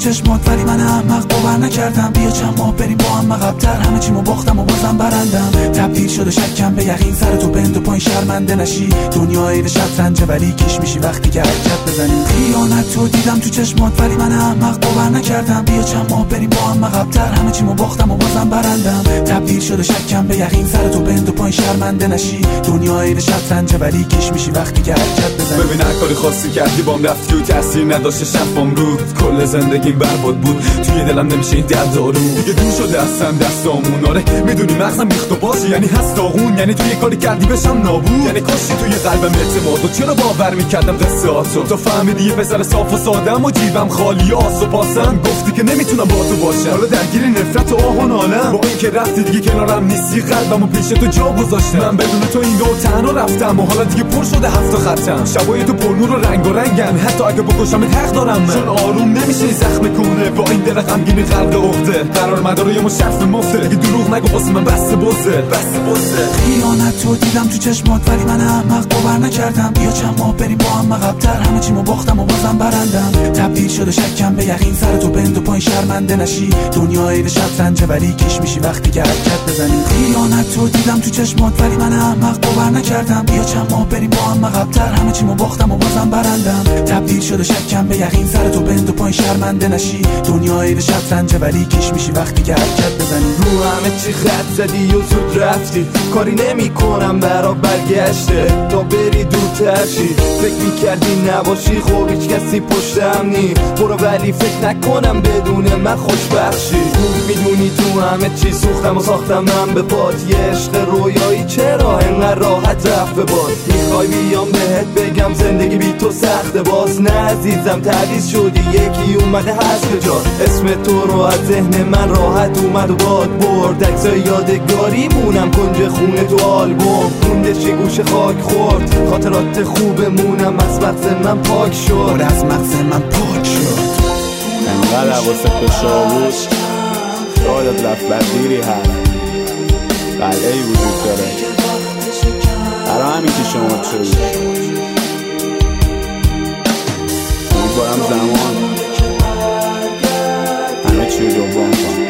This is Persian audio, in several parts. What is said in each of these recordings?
چشمات ولی من احمق باور نکردم. بیا چند ماه بریم با هم عقب‌تر، همه چیمو باختم و بازم برندم. تبدیل شده شکم به یقین، سر تو بند و پایین شرمنده نشی. دنیا عین شطرنجه ولی کش میشی وقتی که حرکت بزنی. خیانت تو دیدم تو چشمات ولی من احمق باور نکردم. بیا چند ماه بریم با هم عقب‌تر، همه چیمو باختم و بازم برندم. تبدیل شده شکم به یقین، سر تو بند و پایین شرمنده نشی. دنیا عین شطرنجه ولی کش میشی وقتی که حرکت بزنی. ببین هر کاری خواستی کردی بام رفتی و تاثیر نداشت شفام رود. کل زندگیم برباد بود، توی دلم نمیشه این درد آروم. دیگه دور شده اصلا دستامون. آره میدونی مغزم ریخت و باشه، یعنی هست داغون. یعنی توی کاری کردی بشم نابود. یعنی کاشی توی قلبم اعتماد و چرا باور میکردم قصه هاتو. تو فهمیدی یه پسر صاف و سادم و جیبم خالی آس و پاسم. گفتی که نمیتونم با تو باشم، حالا درگیر نفرت و آه و نالم. با اینکه رفتی دیگه کنارم نیستی، قلبمو پیش تو جا گذاشتم. من بدون تو این رو تنها رفتم و حالا دیگه پر شده هفت خطم. شبای تو پر نور و رنگ و رنگن، حتی اگه بکشم حق دارم من. چون آروم نمیشه زخم کونه با این دل غمگین غرق عقده. قرار مدار یه مشرف مفته، دیگه دروغ نگو واسه من بس بزه. خیانت تو دیدم تو چشمات ولی من احمق باور نکردم. بیا چند ماه بریم با هم عقب‌تر، همه چیمو باختم و بازم برندم. تبدیل شده شکم به یقین، سر تو بند و پایین شرمنده نشی. دنیا عین شطرنجه ولی کش میشی وقتی که حرکت بزنی. خیانت تو دیدم تو چشمات ولی من احمق باور نکردم. بیا چند ماه بریم با هم عقب‌تر، همه چیمو باختم و بازم برندم. تبدیل شده شکم به یقین، سر تو بند و پایین شرمنده نشی. دنیا عین شطرنجه ولی کش میشی وقتی که حرکت بزنی. رو همه چی خط زدی و زود رفتی، کاری نمی کنم برا برگشته تا بری دورتر شی. فکر میکردی نباشی خب هیچ کسی پشتم نی. برو ولی فکر نکنم بدون من خوشبخشی. میدونی تو همه چی سوختم و ساختم من به پات. یه عشق رویایی چرا اینقدر راحت رفت به باد. میخوای بیام بهت بگم زندگی بی تو سخته باز؟ نه عزیزم تعویض شدی، یکی اومده هست به جا. اسم تو رو از ذهن من راحت اومد و باد برد. عکسای یادگاری مونم کنج خونه تو آلبوم. مونده چی گوش خاک خورد، خاطرات خوبمونم از مغز من پاک شد. از مغز من پاک شد. انقدر حواست به شاوش یادت رفت بدیری هست قلعه‌ای وجود داره. برای همین که شما شدید امیدوارم زمان همه چی رو جبران کنم.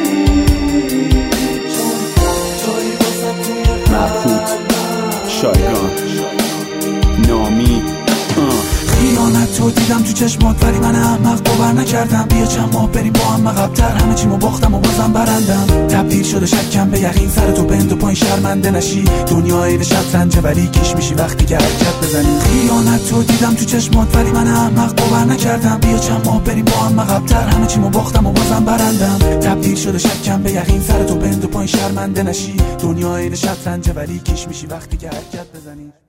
مبهوت شایگان نامی. خیانت تو دیدم تو چشمات ولی من احمق باور نکردم. بیا چند ماه بریم با هم عقب‌تر، همه چیمو باختم و بازم برندم. تبدیل شده شکم به یقین، سر تو بند و پایین شرمنده نشی. دنیا عین شطرنجه ولی کش میشی وقتی که حرکت بزنی. خیانت تو دیدم تو چشمات ولی من احمق باور نکردم. بیا چند ماه بریم با هم عقب‌تر، همه چیمو باختم و بازم برندم. تبدیل شده شکم به یقین، سر تو بند و پایین شرمنده نشی. دنیا عین شطرنجه ولی کش میشی وقتی که حرکت بزنی.